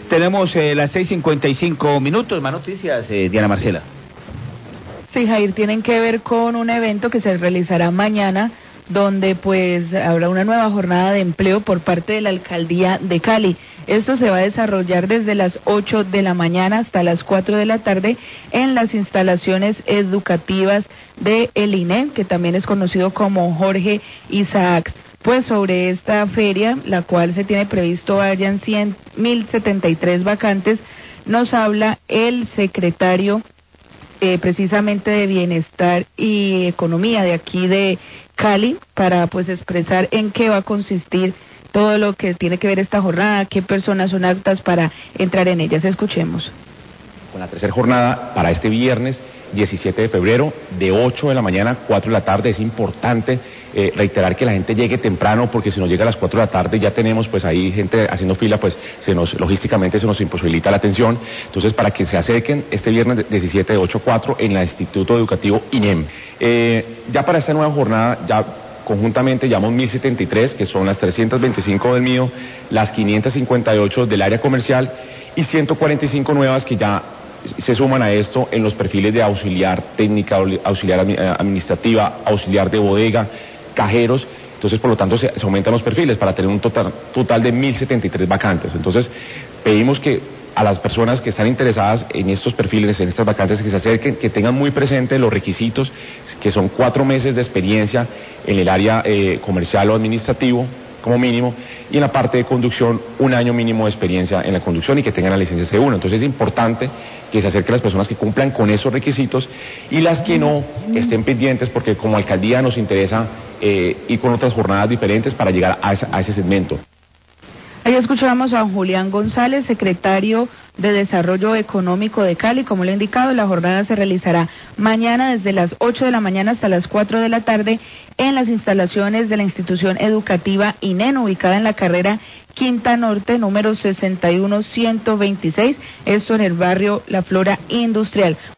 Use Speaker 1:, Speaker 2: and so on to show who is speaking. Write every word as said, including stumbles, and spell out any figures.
Speaker 1: Tenemos eh, las seis cincuenta y cinco minutos. Más noticias, eh, Diana Marcela.
Speaker 2: Sí, Jair, tienen que ver con un evento que se realizará mañana, donde pues habrá una nueva jornada de empleo por parte de la Alcaldía de Cali. Esto se va a desarrollar desde las ocho de la mañana hasta las cuatro de la tarde en las instalaciones educativas de el I N E, que también es conocido como Jorge Isaacs. Pues sobre esta feria, la cual se tiene previsto hayan cien mil setenta y tres vacantes, nos habla el secretario eh, precisamente de Bienestar y Economía de aquí de Cali, para pues expresar en qué va a consistir todo lo que tiene que ver esta jornada, qué personas son aptas para entrar en ellas. Escuchemos.
Speaker 3: Con la tercera jornada para este viernes diecisiete de febrero, de ocho de la mañana a cuatro de la tarde. Es importante eh, reiterar que la gente llegue temprano, porque si nos llega a las cuatro de la tarde ya tenemos pues ahí gente haciendo fila, pues se nos logísticamente se nos imposibilita la atención. Entonces, para que se acerquen este viernes diecisiete de ocho a cuatro en el Instituto Educativo I N E M. Eh, ya para esta nueva jornada, ya conjuntamente llevamos mil setenta y tres, que son las trescientas veinticinco del mío, las quinientas cincuenta y ocho del área comercial y ciento cuarenta y cinco nuevas que ya se suman a esto en los perfiles de auxiliar técnica, auxiliar administrativa, auxiliar de bodega, cajeros. Entonces, por lo tanto, se, se aumentan los perfiles para tener un total, total de mil setenta y tres vacantes. Entonces, pedimos que a las personas que están interesadas en estos perfiles, en estas vacantes, que se acerquen, que tengan muy presente los requisitos, que son cuatro meses de experiencia en el área eh, comercial o administrativo, como mínimo, y en la parte de conducción, un año mínimo de experiencia en la conducción y que tengan la licencia C uno. Entonces es importante que se acerquen las personas que cumplan con esos requisitos, y las que no estén pendientes, porque como alcaldía nos interesa eh, ir con otras jornadas diferentes para llegar a, esa, a ese segmento.
Speaker 2: Ahí escuchamos a Julián González, secretario de Desarrollo Económico de Cali. Como le he indicado, la jornada se realizará mañana desde las ocho de la mañana hasta las cuatro de la tarde en las instalaciones de la institución educativa I N E M, ubicada en la carrera Quinta Norte, número sesenta y uno ciento veintiséis, esto en el barrio La Flora Industrial.